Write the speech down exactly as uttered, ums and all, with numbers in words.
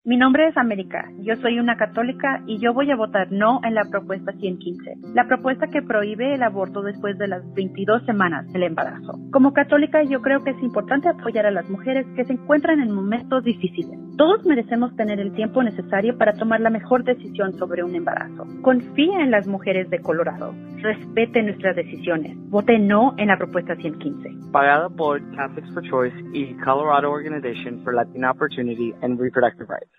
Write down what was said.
Mi nombre es América, yo soy una católica y yo voy a votar no en la propuesta ciento quince, la propuesta que prohíbe el aborto después de las veintidós semanas del embarazo. Como católica yo creo que es importante apoyar a las mujeres que se encuentran en momentos difíciles. Todos merecemos tener el tiempo necesario para tomar la mejor decisión sobre un embarazo. Confía en las mujeres de Colorado, respete nuestras decisiones, vote no en la propuesta ciento quince. Pagada por Catholics for Choice y Colorado Organization for Latina Opportunity and Reproductive Rights.